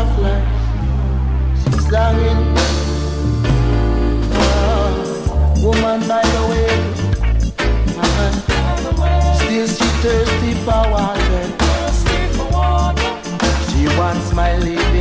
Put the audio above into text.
of life. She's longing. Woman by the way. Still she thirsty for water. She wants my living